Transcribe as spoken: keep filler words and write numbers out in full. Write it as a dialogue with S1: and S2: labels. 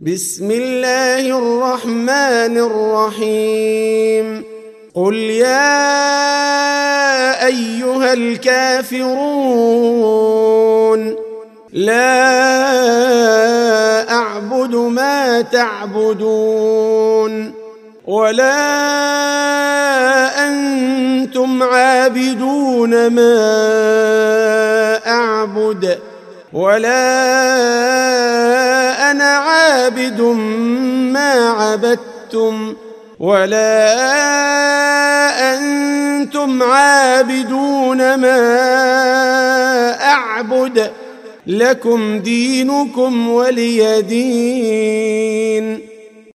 S1: بسم الله الرحمن الرحيم قل يا أيها الكافرون لا أعبد ما تعبدون ولا أنتم عابدون ما أعبد ولا أنا عابد ما عبدتم ولا أنتم عابدون ما أعبد لكم دينكم ولي دين.